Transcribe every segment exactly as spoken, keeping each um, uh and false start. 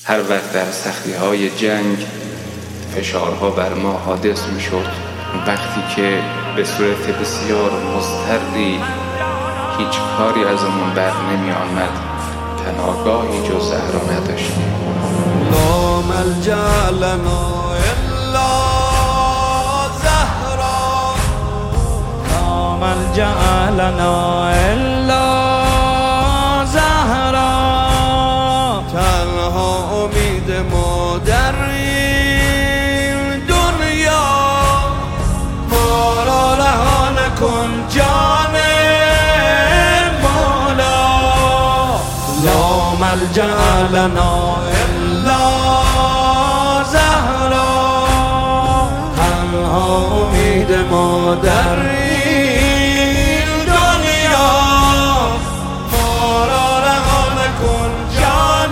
هر وقت در سختی های جنگ فشارها بر ما حادث می شد، وقتی که به صورت بسیار مضطری هیچ کاری ازمون بر نمی آمد، پناهگاهی جز زهرا نداشتیم. لا ملجأ لنا الا زهرا، لا ملجأ لنا الا زهرا، تنها امید ما در این دنیا، ما را رها نکن جان مولا. لا ملجأ لنا الا زهرا، تنها امید ما در این دنیا، ما را رها نکن جان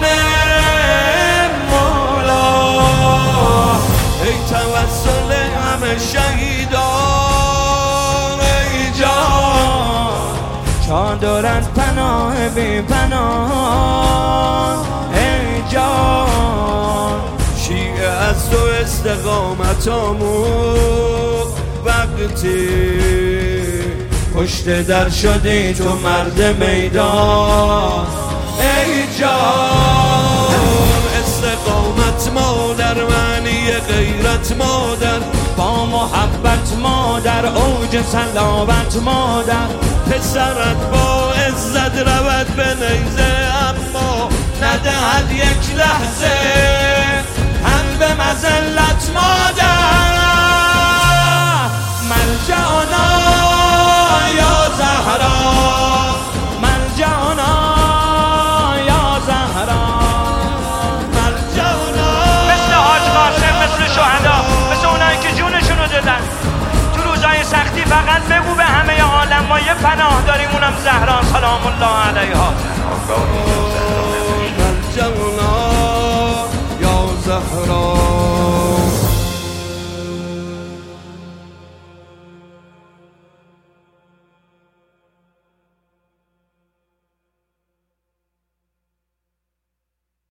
مولا. ای توسل همه شهیدان، ای جان چادرت پناه بی پناه، ای جان شیعه از تو استقامت آموخت، وقتی پشت در شدی تو مرد میدان، ای جان استقامت مادر، معنی غیرت مادر، با محبت مادر، اوج صلابت مادر. پسرت با عزت رود به نیزه، اما ندهد یک لحظه هم به مذلت مادر. ملجأنا یا زهرا، ملجأنا یا زهرا، ملجأنا. مثل حاج قاسم، مثل شهدا، مثل اونایی که جونشونو دادن تو روزای سختی، فقط بگو به همه عالم ما یه پناه داریم، اونم زهرا سلام الله علیها.